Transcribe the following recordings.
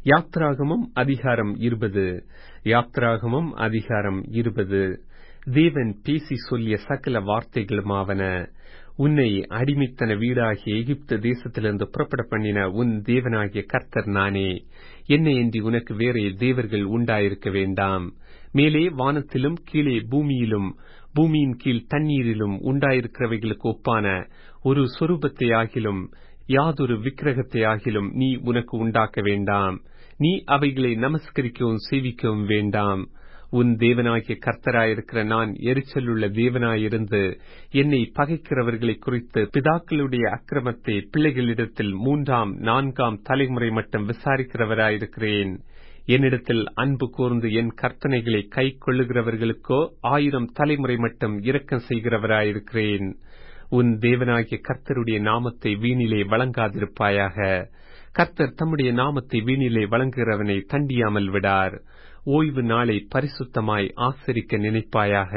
யாத்ராகமம் அதிகாரம் 20. யாத்ராகமம் அதிகாரம் 20. தேவன் பேசி சொல்லிய சகல வார்த்தைகளுமாவன. உன்னை அடிமைத்தன வீடாகிய எகிப்து தேசத்திலிருந்து புறப்பட பண்ணின உன் தேவனாகிய கர்த்தர் நானே. என்னையன்றி உனக்கு வேறே தேவர்கள் உண்டாயிருக்க வேண்டாம். மேலே வானத்திலும் கீழே பூமியிலும் பூமியின் கீழ் தண்ணீரிலும் உண்டாயிருக்கிறவைகளுக்கு ஒப்பான ஒரு சொரூபத்தை ஆகிலும் யாதொரு விக்கிரகத்தை ஆகிலும் நீ உனக்கு உண்டாக்க வேண்டாம். நீ அவைகளை நமஸ்கரிக்கவும் சேவிக்கவும் வேண்டாம். உன் தேவனாகிய கர்த்தராயிருக்கிற நான் எரிச்சலுள்ள தேவனாயிருந்து என்னை பகைக்கிறவர்களை குறித்து பிதாக்களுடைய அக்கிரமத்தை பிள்ளைகளிடத்தில் 3ஆம் 4ஆம் தலைமுறை மட்டும் விசாரிக்கிறவராயிருக்கிறேன். என்னிடத்தில் அன்பு கூர்ந்து என் கற்பனைகளை கை கொள்ளுகிறவர்களுக்கோ 1000 தலைமுறை மட்டும் இரக்கம் செய்கிறவராயிருக்கிறேன். உன் தேவனாகிய கர்த்தருடைய நாமத்தை வீணிலே வழங்காதிருப்பாயாக. கர்த்தர் தம்முடைய நாமத்தை வீணிலே வழங்குகிறவனை தண்டியாமல் விடார். ஓய்வு நாளை பரிசுத்தமாய் ஆசரிக்க நினைப்பாயாக.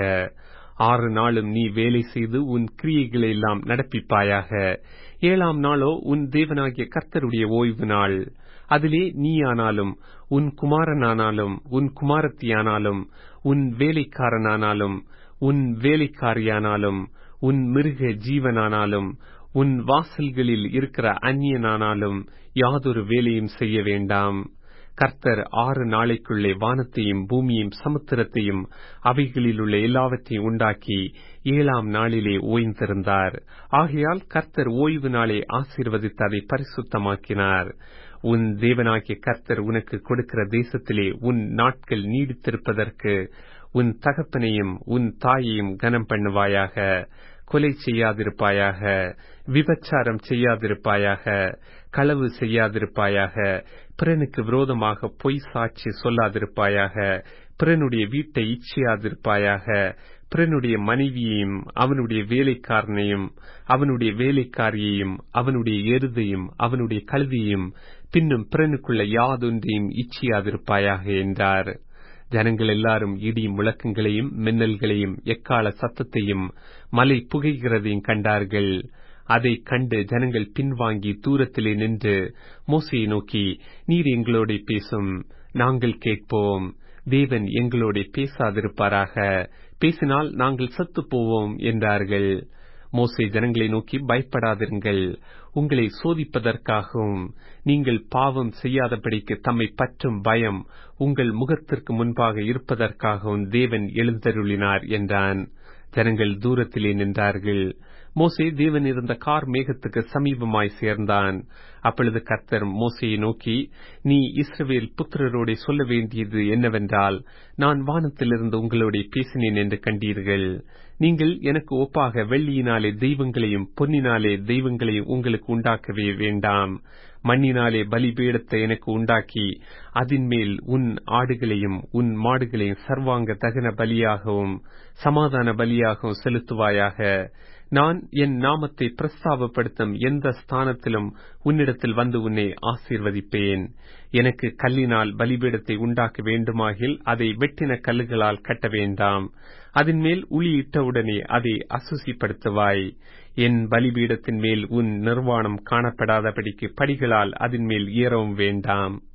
6 நாளும் நீ வேலை செய்து உன் கிரியைகளை எல்லாம் நடப்பிப்பாயாக. 7ஆம் நாளோ உன் தேவனாகிய கர்த்தருடைய ஓய்வு நாள். அதிலே நீயானாலும் உன் குமாரனானாலும் உன் குமாரத்தியானாலும் உன் வேலைக்காரனானாலும் உன் வேலைக்காரியானாலும் உன் மிருக ஜீவனானாலும் உன் வாசல்களில் இருக்கிற அந்நியனானாலும் யாதொரு வேலையும் செய்ய வேண்டாம். கர்த்தர் 6 நாளைக்குள்ளே வானத்தையும் பூமியையும் சமுத்திரத்தையும் அவைகளில் உள்ள எல்லாவற்றையும் உண்டாக்கி 7ஆம் நாளிலே ஓய்ந்திருந்தார். ஆகையால் கர்த்தர் ஓய்வு நாளை ஆசீர்வதித்து அதை பரிசுத்தமாக்கினார். உன் தேவனாகிய கர்த்தர் உனக்கு கொடுக்கிற தேசத்திலே உன் நாட்கள் நீடித்திருப்பதற்கு உன் தகப்பனையும் உன் தாயையும் கனம் பண்ணுவாயாக. கொலை செய்யாதிருப்பாயாக. விபச்சாரம் செய்யாதிருப்பாயாக. களவு செய்யாதிருப்பாயாக. பிறனுக்கு விரோதமாக பொய் சாட்சி சொல்லாதிருப்பாயாக. பிறனுடைய வீட்டை இச்சையாதிருப்பாயாக. பிறனுடைய மனைவியையும் அவனுடைய வேலைக்காரனையும் அவனுடைய வேலைக்காரியையும் அவனுடைய எருதையும் அவனுடைய கழுதையும் பின்னும் பிறனுக்குள்ள யாதொன்றையும் இச்சையாதிருப்பாயாக என்றார். ஜனங்கள் எல்லாரும் இடி முழக்கங்களையும் மின்னல்களையும் எக்கால சத்தத்தையும் மலை புகைகிறதையும் கண்டார்கள். அதை கண்டு ஜனங்கள் பின்வாங்கி தூரத்திலே நின்று மோசேயை நோக்கி, நீர் எங்களோட பேசும், நாங்கள் கேட்போம். தேவன் எங்களோட பேசாதிருப்பாராக. பேசினால் நாங்கள் செத்து போவோம் என்றார்கள். மோசே ஜனங்களை நோக்கி, பயப்படாதிருங்கள். உங்களை சோதிப்பதற்காகவும் நீங்கள் பாவம் செய்யாதபடிக்கு தம்மை பற்றும் பயம் உங்கள் முகத்திற்கு முன்பாக இருப்பதற்காகவும் தேவன் எழுந்தருளினார் என்றான். ஜனங்கள் தூரத்திலே நின்றார்கள். மோசே தேவன் இருந்த கார் மேகத்துக்கு சமீபமாய் சேர்ந்தான். அப்பொழுது கர்த்தர் மோசேயை நோக்கி, நீ இஸ்ரவேல் புத்திரரோட சொல்ல வேண்டியது என்னவென்றால், நான் வானத்திலிருந்து உங்களோட பேசினேன் என்று கண்டீர்கள். நீங்கள் எனக்கு ஒப்பாக வெள்ளியினாலே தெய்வங்களையும் பொன்னினாலே தெய்வங்களையும் உங்களுக்கு உண்டாக்கவே வேண்டாம். மண்ணினாலே பலிபீடத்தை எனக்கு உண்டாக்கி அதன் மேல் உன் ஆடுகளையும் உன் மாடுகளையும் சர்வாங்க தகன பலியாகவும் சமாதான பலியாகவும் செலுத்துவாயாக. நான் என் நாமத்தை பிரஸ்தாபப்படுத்தும் எந்த ஸ்தானத்திலும் உன்னிடத்தில் வந்து உன்னை ஆசீர்வதிப்பேன். எனக்கு கல்லினால் பலிபீடத்தை உண்டாக்க வேண்டுமாகில் அதை வெட்டின கல்லுகளால் கட்ட வேண்டாம். அதன் மேல் உளியிட்டவுடனே அதை அசுசிப்படுத்துவாய். என் பலிபீடத்தின் மேல் உன் நிர்வாணம் காணப்படாதபடிக்கு படிகளால் அதன் மேல் ஏறவும் வேண்டாம்.